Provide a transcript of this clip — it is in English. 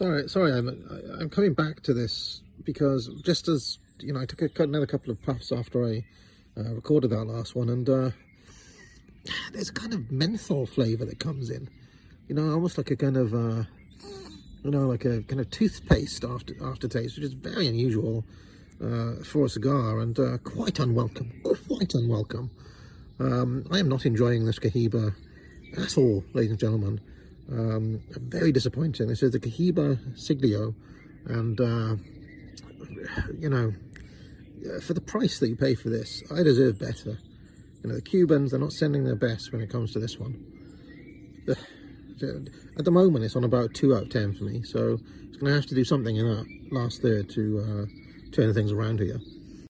Sorry, I'm coming back to this because just as you know, I took another couple of puffs after I recorded that last one, and there's a kind of menthol flavour that comes in. You know, almost like a kind of like a kind of toothpaste aftertaste, which is very unusual for a cigar and quite unwelcome. Quite unwelcome. I am not enjoying this Cohiba at all, ladies and gentlemen. Very disappointing. This is the Cohiba Siglio, and you know, for the price that you pay for this, I deserve better. You know, the Cubans, they're not sending their best when it comes to this one. At the moment, it's on about 2 out of 10 for me, so it's going to have to do something in that last third to turn things around here.